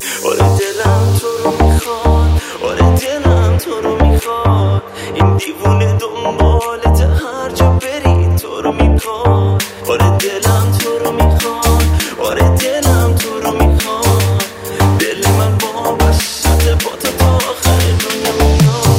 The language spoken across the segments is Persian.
آره دلم تو رو میخواد، آره دلم تو رو میخواد، این دیوونه دنبالت هر جا بری تو رو میخواد. آره دلم تو رو میخواد، آره دلم تو رو میخواد، دل من وابسته با تو تا آخر دنیا میاد.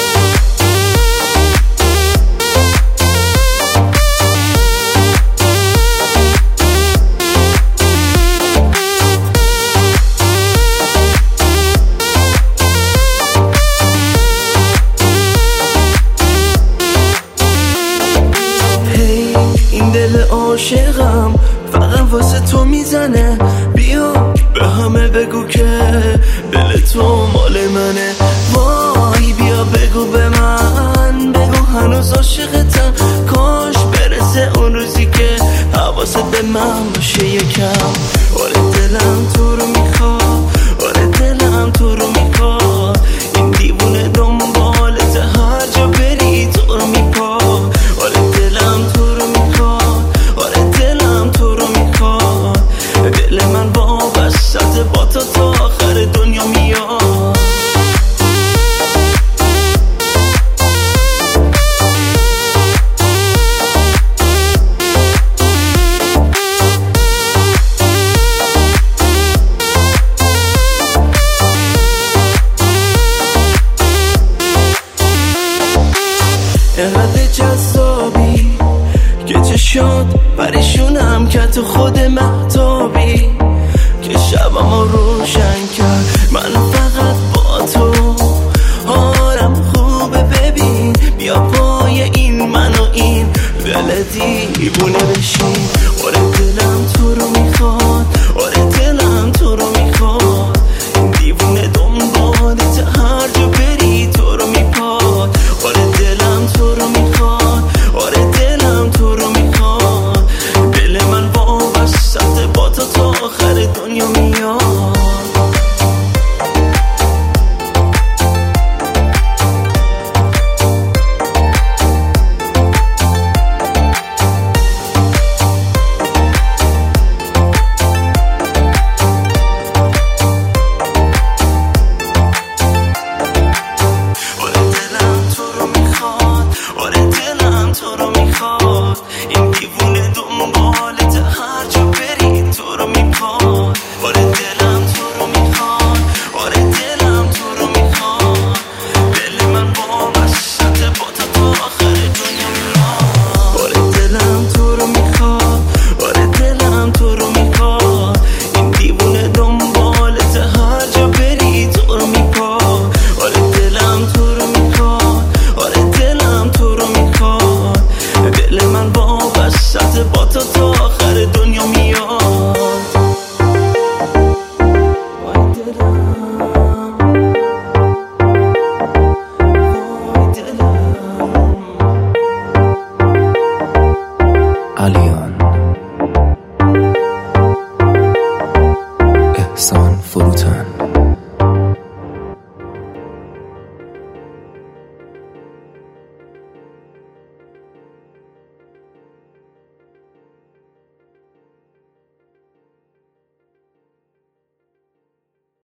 این دل عاشقم فقط واسه تو میزنه، بیا به همه بگو که دل تو مال منه. وای بیا بگو به من، بگو هنوز عاشقتم، کاش برسه اون روزی که حواست به من باشه یکم. آره دلم تو رو میخواد، آره دلم تو رو میخواد، این دیوونه دنبالت هر جا بری تو رو میخواد. آره دلم تو رو میخواد، آره دلم تو رو میخواد، دل من وابسته با تو تا آخر دنیا میاد. اینقدر جذابی که چشات پریشونم که تو خودت